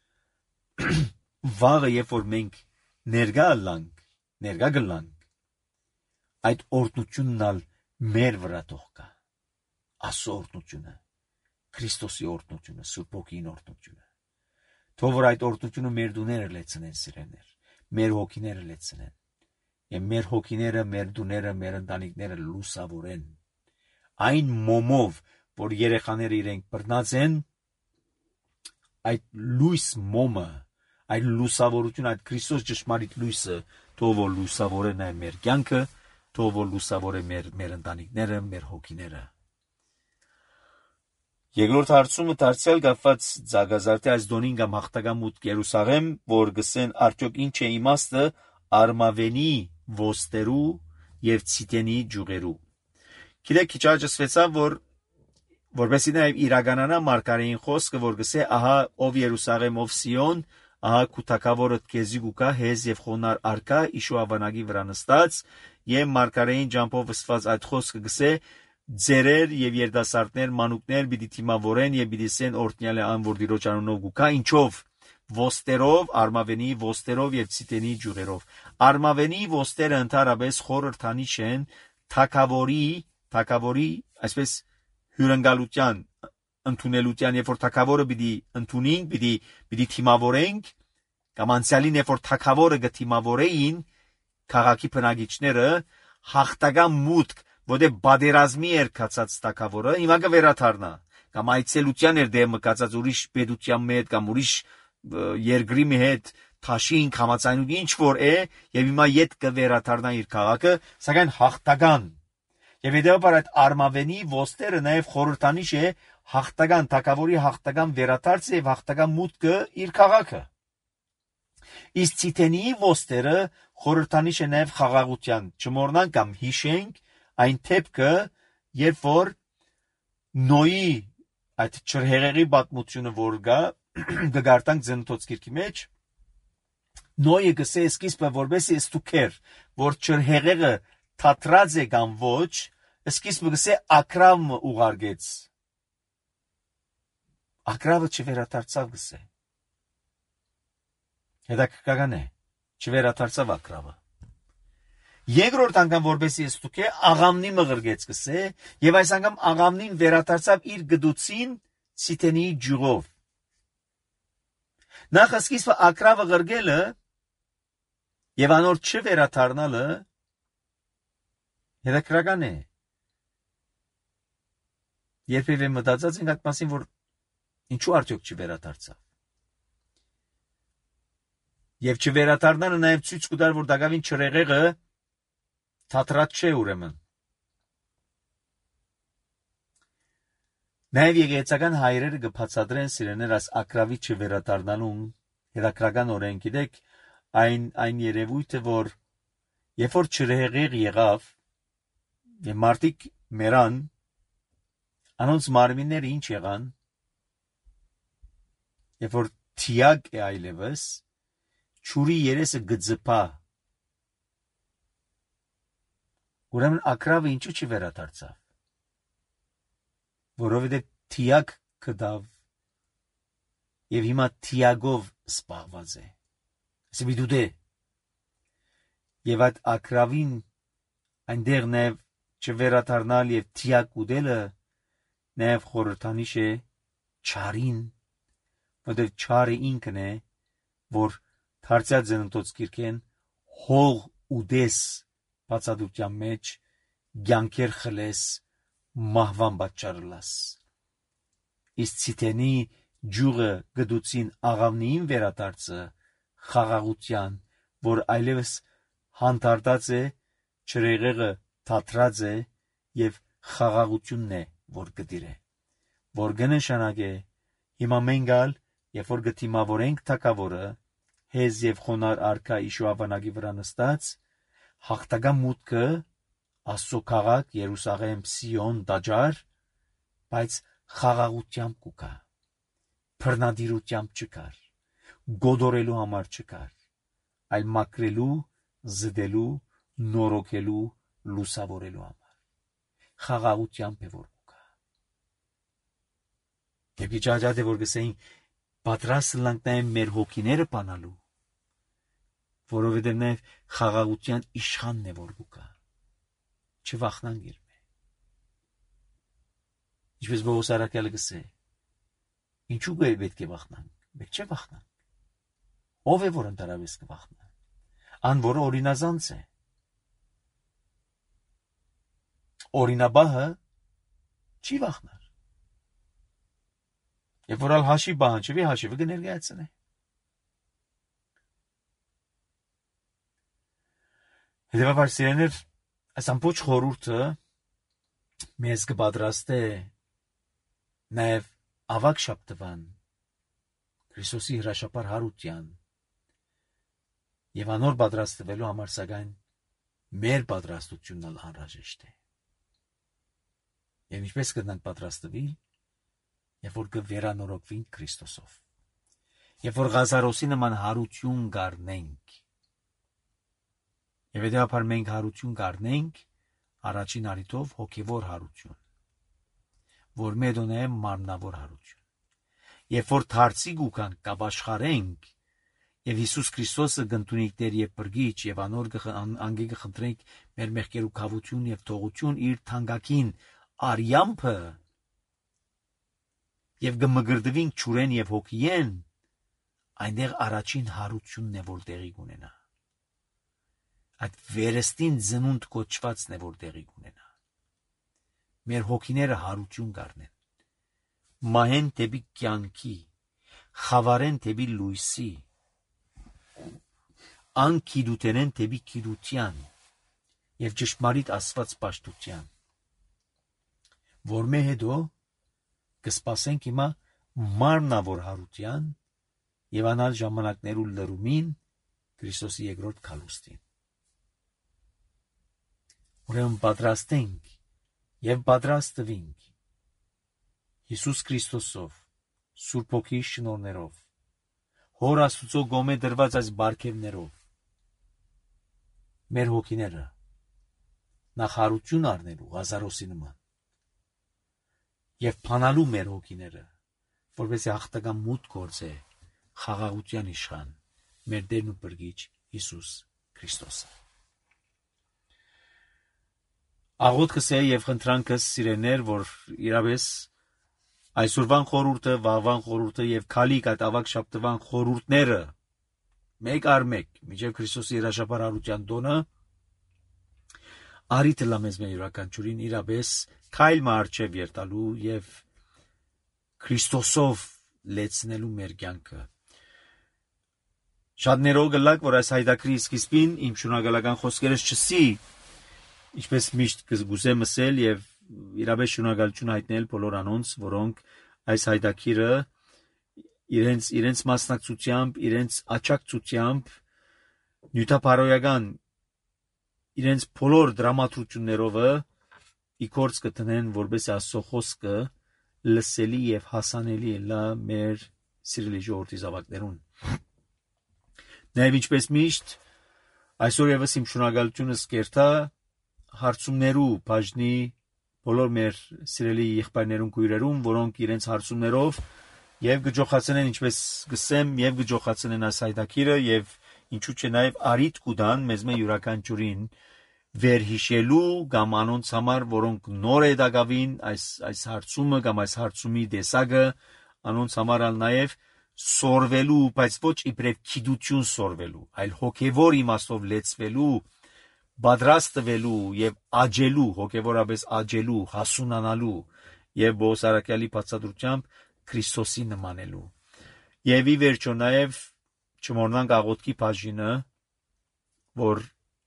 վաղը երբ որ մենք ներգա լանք, ներգա գլանք, այդ օրտնությունն ալ մեր վրա թող կա, Աստծո օրտնությունը, Քրիստոսի օրտնությունը, Սուրբ Հոգին օրտնությունը, թող որ այդ օրտնությունը մեր դուները լեցնեն սիրեներ, մեր հոգիները լեցնեն, եւ մեր հոգիները, մեր դուները, մեր ընտանիքները լուսավորեն, այն մոմով, որ երեխաները իրենք բռնած են, այդ լույս մոմը, այդ լուսավորություն, այդ Քրիստոս ճշմարիտ լույսը, թող որ լուսավորե նաեւ մեր կյանքը, թող որ լուսավորե մեր մեր ընտանիքները, մեր հոգիները։ Երկրորդ հարցումը դարձյալ կապված Զագազարդի այս դոնին կամ հաղթական մուտք Երուսաղեմ, որ գսեն արդյոք ինչ է իմաստը արմավենի ոստերու եւ ցիտենի ջուղերու։ Գիտեք, քիչ աջակցվեցավ, որ որովհետեւ նաեւ իրականանա մարգարեին խոսքը, որ գսե ահա ով Երուսաղեմ, ով Սիոն, ահա քու թագավորը քեզի գուկա հեզ եւ խոնար արկա իշու ավանագի վրա նստած, եւ մարգարեին ջամփով ըսված այդ խոսքը գսե ձերեր եւ երդասարտներ, մանուկներ պիտի թիմավորեն եւ պիտի սեն օրտնյալը ան, որ դիրոջ անունով գուկա, ինչով ոստերով, արմավենի ոստերով եւ ցիտենի ջուղերով։ Արմավենի ոստերը ընդհանրապես խորհրդանիշ են թագավորի, թագավորի, այսպես հյուրընկալության, ընդունելության, երբ որ թագավորը պիտի ընդունենք, պիտի պիտի թիմավորենք, կամ անցյալին երբ որ թագավորը գթիմավորեին քաղաքի բնակիչները հաղթական մուտք, որտեղ բادرազմի էր կացած թագավորը, հիմա կվերաթարնա, կամ այցելության էր դեմ կացած ուրիշ պետության հետ կամ ուրիշ երկրի հետ թաշին համացանուկ ինչ որ է, եւ հիմա յետ կվերաթարնա իր քաղաքը, սակայն հաղթական։ Եվ հետեւաբար այդ արմավենի ոստերը նաեւ խորհրդանիշ է հաղթական թագավորի հաղթական վերաթարցը եւ հաղթական մուտքը իր քաղաքը։ Իսկ ցիտենի ոստերը խորհրդանիշ է նաեւ խաղաղության, չմոռնանք կամ հիշենք այն թեփքը, երբ որ Նոյի այդ չրհեղեղի պատմությունը որ գա, գարտանք Ձնթոց գիրքի մեջ, Նոյը գսե սկիզբը որբեսի ստուքեր, որ չրհեղեղը թատրած է կամ ոչ, սկիզբը գսե ակրավը ուղարկեց։ Ակրավը չվերաթարցավ գսե։ Հետաքրքրական է, չվերաթարցավ ակրավը։ Երկրորդ անգամ որբեսի ստուք է, աղամնի մղրգեց գսե, եւ այս անգամ աղամնին վերաթարցավ իր գդուցին ցիտենի ջուղով։ Նախ սկիզբը ակրավը ղրգելը եւ անոր չվերաթարնալը հետաքրքրական է։ Երբևէ մտածած ենք այդ մասին, որ ինչու արդյոք չվերաթարցավ։ Եվ չվերաթարնալը նաեւ ցույց կտար, որ դակավին չրեղեղը թատրած չէ ուրեմն։ Նաեւ եկեղեցական հայրերը կբացատրեն սիրեներ այս ակրավի չվերաթարնալուն հետաքրքրական օրենք, գիտեք, այն այն երևույթը, որ երբ որ չրեղեղ եղավ, եւ մարդիկ մեռան, անոնց մարմինները ինչ եղան, երբ որ թիակ է այլևս, ճուրի երեսը գծպա։ Ուրեմն ակրավը ինչու չվերաթարցավ։ Որովհետև թիակ կդավ եւ հիմա թիագով սպաղված է։ Ասի դուդե։ Եվ այդ ակրավին այնտեղ նաեւ չվերաթարնալ եւ թիակ ուդելը նաեւ խորհրդանիշ է չարին, որտեղ չարը ինքն է, որ Թարցյալ Ձնթոց գիրքեն հող ուդես բացադրության մեջ ցանկեր խլես մահվան պատճառլաս։ Իսկ ցիտենի ջուղը գդուցին աղավնին վերադարձը խաղաղության, որ այլևս հանդարտած է, չրեղեղը թատրած է եւ խաղաղությունն է, որ գդիրե, որ կնշանակե հիմա մենք ալ, երբ որ գտիմավորենք թակավորը, հեզ եւ խոնար արկա իշու ավանագի վրա նստած, հաղթական մուտքը Աստծո քաղաք Երուսաղեմ Սիոն դաջար, բայց խաղաղությամբ կուկա, բռնադիրությամբ չկար, գոդորելու համար չկար, այլ մաքրելու, զդելու, նորոգելու, լուսավորելու համար, խաղաղությամբ է որ կուկա։ Եվ իջաջատ է որ գսեին պատրաստ լանք նաև մեր հոգիները բանալու, որովհետև նաև խաղաղության իշխանն է որ կուկա, չվախնանք իրմե։ Ինչպես Պողոս առաքյալը գսե, ինչու պետք է վախնանք, պետք չէ վախնանք, ով է որ ընդհանրապես կվախնա, ան որը օրինազանց է, օրինաբահը չի վախնար, եւ որ ալ հաշիվ բանջվի հաշիվը կներկայացնե։ Հետևաբար սիրելիներ, այս ամբողջ խորհուրդը մեզ կպատրաստե նաև ավակ շաբթվան Քրիստոսի հրաշապար հարության եւ անոր պատրաստվելու համար սակայն մեր պատրաստությունն ալ անհրաժեշտ է։ Եվ ինչպես կդնանք պատրաստվել, երբ որ կվերանորոգվենք Քրիստոսով, երբ որ Ղազարոսի նման հարություն գարնենք, եւ հետեւաբար մենք հարություն գարնենք առաջին առիթով հոգեվոր հարություն, որ մեդոնե մարմնավոր հարություն, երբ որ դարձի գուքան կաշխարենք եւ Հիսուս Քրիստոսը գտնունիկ Տեր եւ Բրգիչ եւ անոր անգե կխնդրենք մեր մեղքերու քավություն եւ թողություն իր թանկագին արյամբը եւ գմգրդվինք ճուրեն եւ հոգիեն, այնտեղ առաջին հարությունն է որ տեղի կունենա, այդ վերստին ծնունդ կոչվածն է որ տեղի կունենա, մեր հոգիները հարություն կառնեն, մահեն դեպի կյանքի, խավարեն դեպի լույսի, անկիդուտենեն դեպի գիտության եւ ճշմարիտ Աստված պաշտության, որ մե հետո կսպասենք հիմա մարմնավոր հարության եւ անալ ժամանակներու լրումին Քրիստոսի երկրորդ քալուստին։ Ուրեմն պատրաստենք եւ պատրաստվենք Հիսուս Քրիստոսով, Սուրբ Հոգի շնորհներով, Հոր Աստուծո գոմե դրված այս բարգևներով, մեր հոգիները նախ հարություն առնելու Ղազարոսի նման եւ փանալու մեր հոգիները, որովհետեւ հաղթական մուտք գործե խաղաղության իշխան մեր Տերն ու Բրգիչ Հիսուս Քրիստոսը։ Աղոթքս է եւ խնդրանքս սիրեներ, որ իրավես այսօրվան խորհուրդը, վաղվան խորհուրդը եւ քալիկ այդ ավակ շաբթվան խորհուրդները մեկ առ մեկ միջև Քրիստոսի հրաշապար հարության տոնը արիթ լամեզ մեր յուրաքանչյուրին իրավես քայլ մարչև երտալու եւ Քրիստոսով լեցնելու մեր կյանքը։ Շատ ներող գլակ, որ այս հայդակրի սկիզբին իմ շնորհակալական խոսքերս չսի, ինչպես միշտ կզգուզեմ ասել եւ իրավես շնորհակալություն հայտնել բոլոր անոնց, որոնք այս հայդակիրը իրենց իրենց մասնակցությամբ, իրենց աջակցությամբ նյութապարոյական իրենց բոլոր դրամատրություններով իքորց կտնեն, որպես Աստծո խոսքը լսելի եւ հասանելի լա մեր սիրելի ժողովրդի զավակներուն։ Նաեւ ինչպես միշտ այսօր եւս իմ շնորհակալությունս կերտա հարցումներու բաժնի բոլոր մեր սիրելի եղբայրներուն քույրերուն, որոնք իրենց հարցումներով եւ գջոխացնեն, ինչպես գսեմ, եւ գջոխացնեն այս հայդակիրը եւ ինչու՞ չէ նաեւ արիթ կուտան մեզ մե յուրաքանչյուրին վերհիշելու կամ անոնց համար, որոնք նոր է դակավին այս այս հարցումը կամ այս հարցումի դեսագը անոնց համար ալ նաեւ սորվելու, բայց ոչ իբրև քիդություն սորվելու, այլ հոգեվոր իմաստով լեցվելու, պատրաստվելու եւ աջելու, հոգեվորապես աջելու, հասունանալու եւ Պողոս առաքյալի բացատրությամբ Քրիստոսի նմանելու։ Եվ ի վերջո նաեւ չմոռնանք աղոթքի բաժինը, որ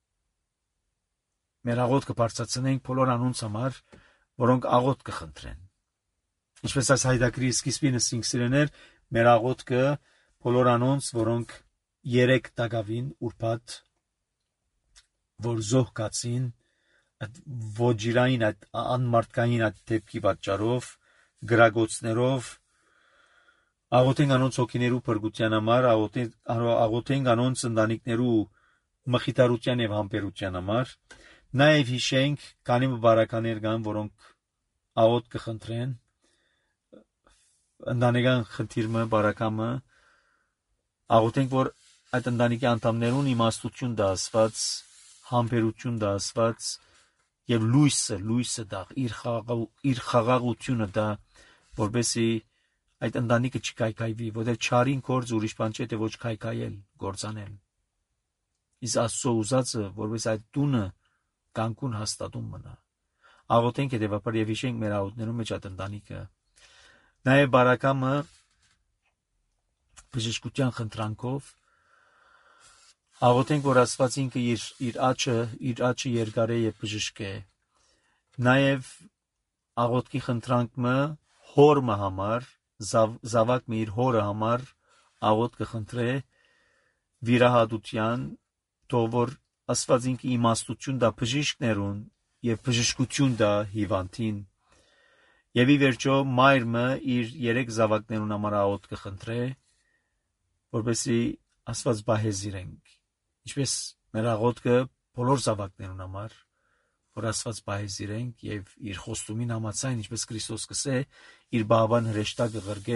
մեր աղոթքը բարձրացնենք բոլոր անոնց համար, որոնք աղոթք կխնդրեն։ Ինչպես այս հայդակրի սկիզբին ասինք սիրեներ, մեր աղոթքը բոլոր անոնց, որոնք երեք տակավին ուրբաթ որ զոհկացին այդ ոչիրային այդ անմարտկային այդ դեպքի պատճառով գրագոցներով աղոթենք անոնց հոգիներու փրկության համար, աղոթենք անոնց ընտանիքներու մխիթարության եւ համբերության համար, նաեւ հիշենք քանի բարականեր կան, որոնք աղոթ կխնդրեն ընտանեկան խնդիրը, բարակամը, աղոթենք որ այդ ընտանիքի անդամներուն իմաստություն դասված, համբերություն դասված եւ լույսը, լույսը դա իր խաղաղ իր խաղաղությունը դա, որբեսի այդ ընտանիքը չկայքայվի, որտեղ չարին գործ ուրիշ բան չէ, թե ոչ կայքայել, գործանել։ Իսկ Աստծո ուզածը, որպես այդ տունը կանկուն հաստատում մնա։ Աղոթենք հետևաբար եւ հիշենք մեր աղոթներում մեջ այդ ընտանիքը։ Նաեւ բարակամը բժշկության խնդրանքով աղոթենք, որ Աստված ինքը իր իր աչը, իր աչը երկարե եւ բժշկե։ Նաեւ աղոթքի խնդրանքը հորմը համար, զավակը իր հորը համար աղոթ կխնդրե վիրահատության, թող որ Աստված ինքը իմաստություն դա բժիշկներուն եւ բժշկություն դա հիվանդին։ Եվ ի վերջո մայրը իր երեք զավակներուն համար աղոթ կխնդրե, որպեսզի Աստված բահեզիրենք։ Ինչպես մեր աղոթքը բոլոր զավակներուն համար, որ Աստված բահեզիրենք եւ իր խոստումին համաձայն, ինչպես Քրիստոս կսե, իր բավան հրեշտակը ղրգե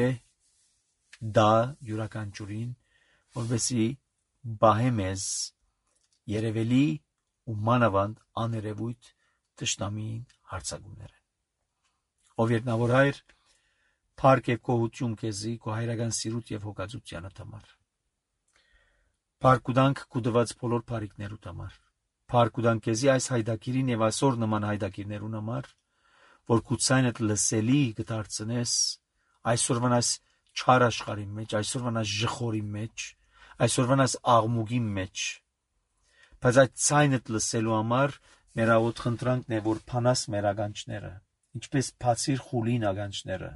դա յուրաքանչյուրին, որպեսզի բահե մեզ երևելի ու մանավանդ աներևույթ տշնամին հարցակումներ են։ Ով երկնավոր Հայր, փառք եւ գոհություն քեզի, քո հայրական սիրուտ եւ հոգածությանդ համար։ Փառք ու դանք քու դված բոլոր բարիքներուդ համար։ Փառք ու դանք քեզի այս հայդակիրին եւ այսօր նման հայդակիրներուն համար, որ քու ցայնդ լսելի կդարձնես այսօրվան այս չար աշխարհի մեջ, այսօրվան այս ժխորի մեջ, այսօրվան այս աղմուկի մեջ։ Բայց այդ ցայնդ լսելու համար մեր աղոթ խնդրանքն է, որ փանաս մեր ականջները, ինչպես բացիր խուլին ականջները։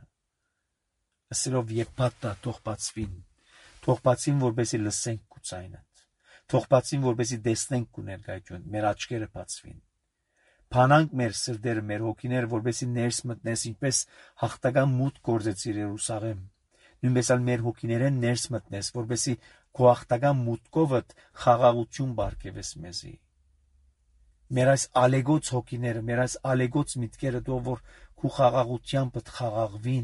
Ասելով եփատա թող բացվին, թող բացին, որպեսզի լսենք քու ցայնդ, թող բացին, որպեսզի տեսնենք քու ներկայություն, մեր աչքերը բացվին։ Փանանք մեր սրտերը, մեր հոգիները, որպեսզի ներս մտնես, ինչպես հաղթական մուտք գործեցիր Երուսաղեմ, նույնպես էլ մեր հոգիներեն ներս մտնես, որպեսզի քո հաղթական մուտքովդ խաղաղություն բարգեւես մեզի։ Մեր այս ալեգոց հոգիները, մեր այս ալեգոց միտքերը դու որ քու խաղաղությամբ խաղաղվին։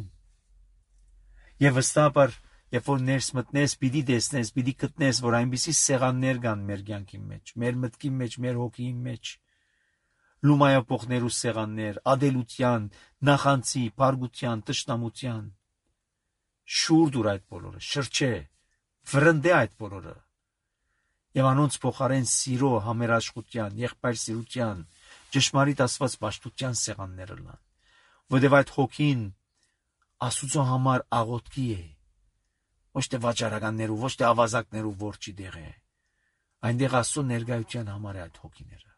Եվ վստահաբար, երբ որ ներս մտնես, պիտի տեսնես, պիտի գտնես, որ այնպիսի սեղաններ կան մեր կյանքի մեջ, մեր մտքի մեջ, մեր հոգիի մեջ, լումայապոխներու սեղաններ, ադելության, նախանցի, փարգության, տշնամության, շուր դուր այդ բոլորը, շրջե, վրընդե այդ բոլորը, եւ անոնց փոխարեն սիրո, համերաշխության, եղբայր սիրության, ճշմարիտ Աստված պաշտության սեղանները լան, որտեղ այդ հոգին Աստծո համար աղոթքի է, ոչ թե վաճառականներու, ոչ թե ավազակներու ворչի դեղ է, այնտեղ Աստծո ներկայության համար է այդ հոգիները։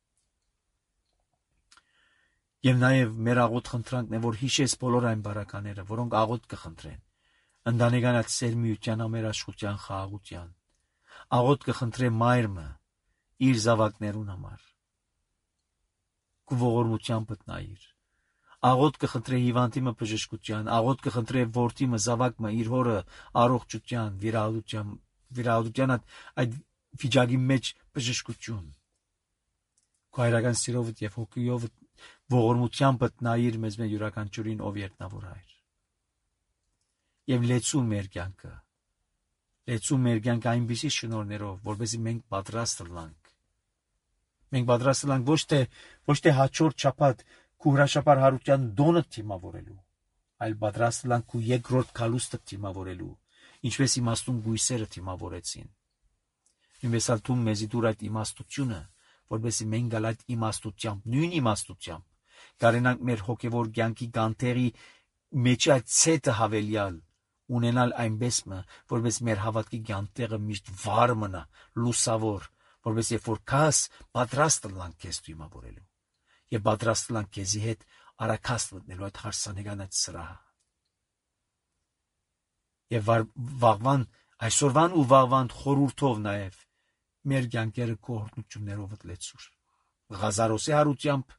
Եվ նաև մեր աղոթ խնդրանքն է, որ հիշես բոլոր այն բարակաները, որոնք աղոթ կխնդրեն, ընտանեկան այդ սերմիության, ամերաշխության, խաղաղության, աղոթ կխնդրե մայրը իր զավակներուն համար, քու ողորմությամբ պտնայիր, աղոթ կխնդրե հիվանդիմը բժշկության, աղոթ կխնդրե որդիմը, զավակը իր հորը առողջության, վիրահատության, վիրահատության այդ վիճակի մեջ բժշկություն։ Քո հայրական սիրովդ եւ հոգիով ողորմությամբ պտնայիր մեզ մեր յուրաքանչյուրին, ով երկնավոր Հայր։ Եվ լեցու մեր կյանքը, լեցու մեր կյանքը այնպիսի շնորհներով, որպեսզի մենք պատրաստ լանք։ Մենք պատրաստ լանք ոչ թե ոչ թե հաջորդ շաբաթ քու հրաշապար հարության դոնը թիմավորելու, այլ պատրաստ լանք քու երկրորդ քալուստը թիմավորելու, ինչպես իմաստուն գույսերը թիմավորեցին։ Նույնպես էլ դու մեզի դուր այդ իմաստությունը, որպեսզի մենք գալ այդ իմաստությամբ, նույն իմաստությամբ, կարենանք մեր հոգևոր կյանքի կանթերի մեջ այդ ցետը հավելյալ ունենալ այնպես մը, որպես մեր հավատքի կանտեղը միշտ վառ մնա, լուսավոր, որպես երբ որ քաս պատրաստ լանք քեզ թիմավորելու։ Եվ պատրաստ լանք քեզի հետ արաքաստ մտնելու այդ հարսանեկան այդ սրահը։ Եվ վաղվան, այսօրվան ու վաղվան խորհուրդով նաև մեր կյանքերը քո օրհնություններով լեցուր։ Ղազարոսի հարությամբ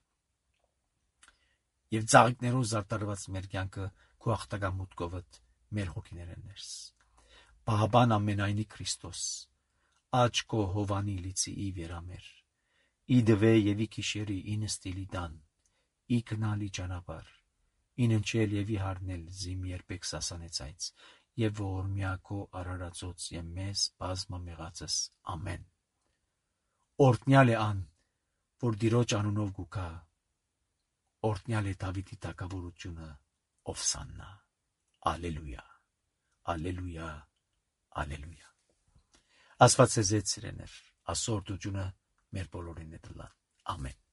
եւ ծաղիկներով զարդարված մեր կյանքը քո ախտագամուտքով մեր հոգիները ներս։ Բահաբան ամենայնի Քրիստոս, աչ քո հովանի լիցի ի վերամեր, ի դվե եւ ի քիշերի ի նստիլի դան, ի կնալի ճանապար, ի ննչել եւ ի հարնել զիմ երբեք սասանեցայց, եւ ողորմյա քո արարածոց եւ մեզ բազմա մեղածս ամեն։ Օրտնյալ է ան, որ Տիրոջ անունով գուքա, օրտնյալ է Դավիթի թագավորությունը, ով սաննա։ Ալելույա, ալելույա, ալելույա։ Աստված ձեզ սիրեներ, ասոր դուջունը մեր բոլորին է դլան։ Ամեն։